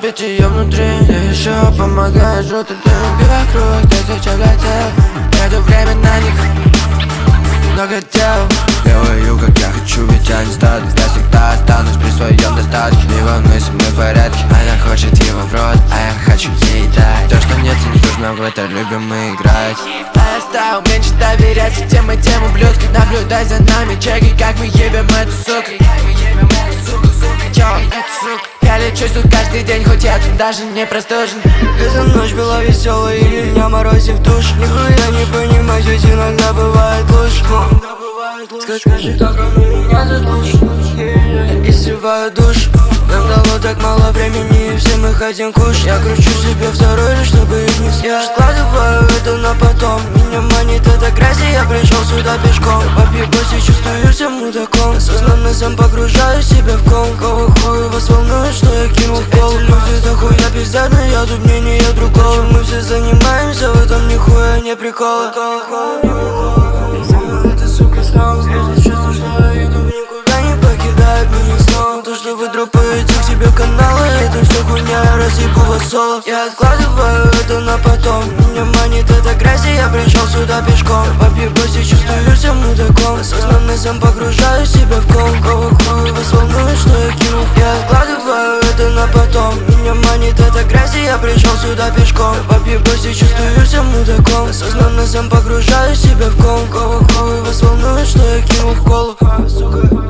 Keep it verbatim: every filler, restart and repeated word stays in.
питье внутри. Ты еще помогаешь, желтый дым вокруг тысяча летел. Еду время на них, много дел. Делаю, как я хочу, ведь я не стану. Я всегда останусь при своем достатке. Не волнуйся, мы в порядке. Она хочет его в рот, а я хочу ей дать то, что нет, и не нужно в это, любим мы играть. А я стал меньше доверять тем и тем ублюдкам. Наблюдай за нами, чеки, как мы ебем эту суку. Чё, эту суку. Я лечусь тут каждый день, хоть я тут даже не простужен. Эта ночь была веселая, и меня морозит в душ. Нихуя не понимать, ведь иногда бывает лучше. Скажи, только меня тут лучше. И срываю душ. Нам дало так мало времени, и все мы хотим кушать. Я кручу себе второй лишь, чтобы их не съесть. Я откладываю это на потом. Меня манит эта грязь, и я пришел сюда пешком. Попьебусь и чувствую себя мудаком. Осознанно сам погружаю себя в ком. Кого хуй вас волнует, что я кинул в пол? Эти люди дохуя пиздят, но я тут мнение другого. Мы все занимаемся, в этом нихуя не приколы. Эта сука снова снова чувство, что я иду никуда не покидает меня снова. То, что вы дропаете к себе каналы, это все хуйня, я разъебу вас соло. Я откладываю это на потом. Меня манит эта грязь, и я пришел сюда пешком. Попьебусь и чувствую себя мудаком. Осознанно сам погружаю себя в ком. Кого хуй вас волнует, что я кинул? Я откладываю это на потом. Меня манит эта грязь, и я пришел сюда пешком. Попьебусь и чувствую себя мудаком. Осознанно сам погружаю себя в ком. Кого хуй вас волнует, что я кинул в колу?